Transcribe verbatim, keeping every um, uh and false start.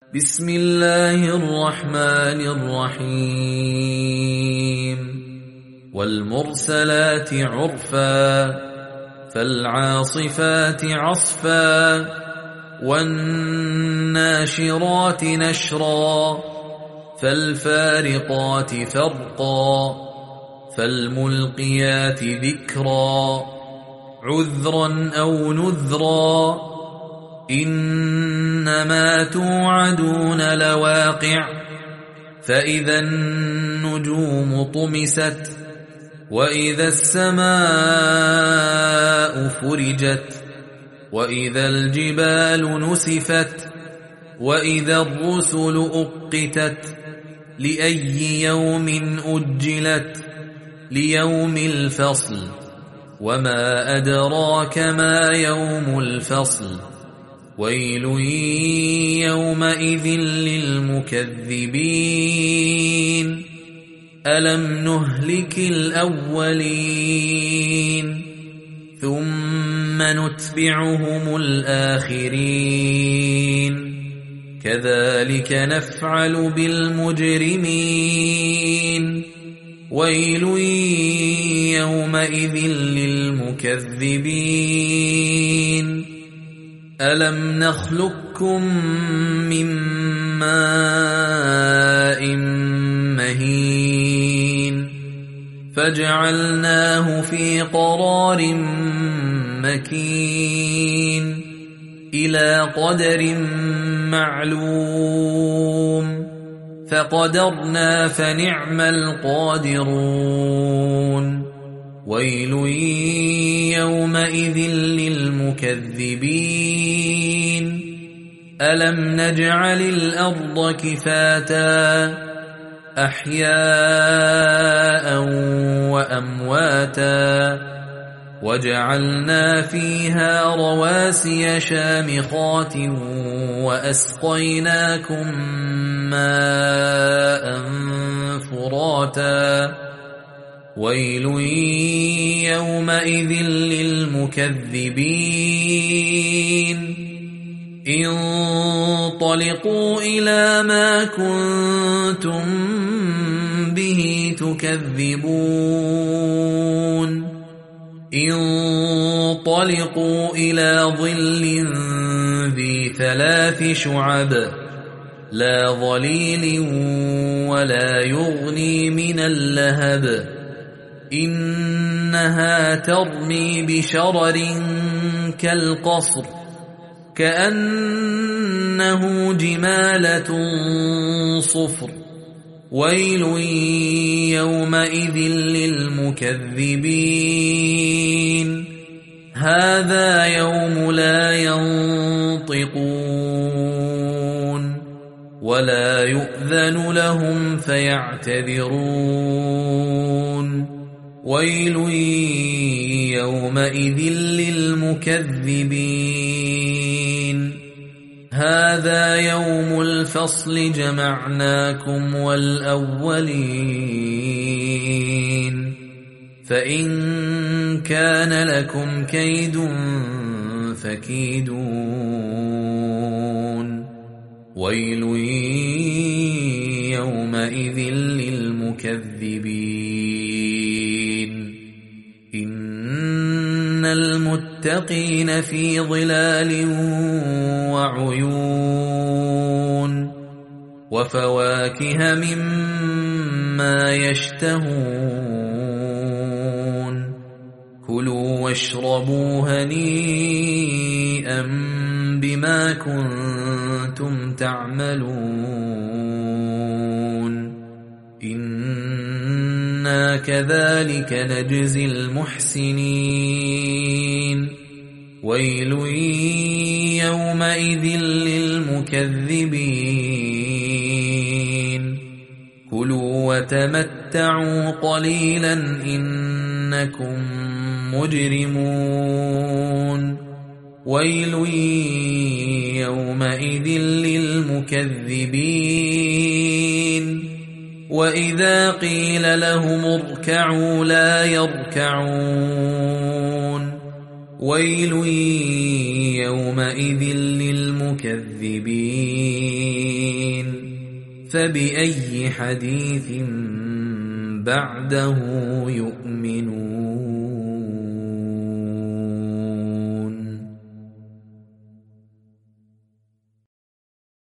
بسم الله الرحمن الرحيم والمرسلات عرفا فالعاصفات عصفا والناشرات نشرا فالفارقات فرقا فالملقيات ذكرا عذرا أو نذرا إنما توعدون لواقع فإذا النجوم طمست وإذا السماء فرجت وإذا الجبال نسفت وإذا الرسل أقتت لأي يوم أجلت ليوم الفصل وما أدراك ما يوم الفصل ويل يومئذ للمكذبين ألم نهلك الأولين ثم نتبعهم الآخرين كذلك نفعل بالمجرمين ويل يومئذ للمكذبين ألم نخلقكم من ماء مهين فجعلناه في قرار مكين إلى قدر معلوم فقدرنا فنعم القادرون ويل يومئذ للمكذبين ألم نجعل الأرض كفاتا أحياء وأمواتا وجعلنا فيها رواسي شامخات وأسقيناكم ماء فراتا ويل يومئذ للمكذبين انطلقوا إلى ما كنتم به تكذبون انطلقوا إلى ظل ذي ثلاث شعب لا ظليل ولا يغني من اللهب إنها ترمي بشرر كالقصر كأنه جمالة صفر ويل يومئذ للمكذبين هذا يوم لا ينطقون ولا يؤذن لهم فيعتذرون ويل يومئذ للمكذبين هذا يوم الفصل جمعناكم والأولين فإن كان لكم كيد فكيدون ويل يومئذ للمكذبين إن المتقين في ظلال وعيون وفواكه مما يشتهون كلوا واشربوا هنيئا بما كنتم تعملون إنا كذلك نجزي المحسنين ويل يومئذ للمكذبين كلوا وتمتعوا قليلا إنكم مجرمون ويل يومئذ للمكذبين وإذا قيل لهم اركعوا لا يركعون ويل يومئذ للمكذبين فبأي حديث بعده يؤمنون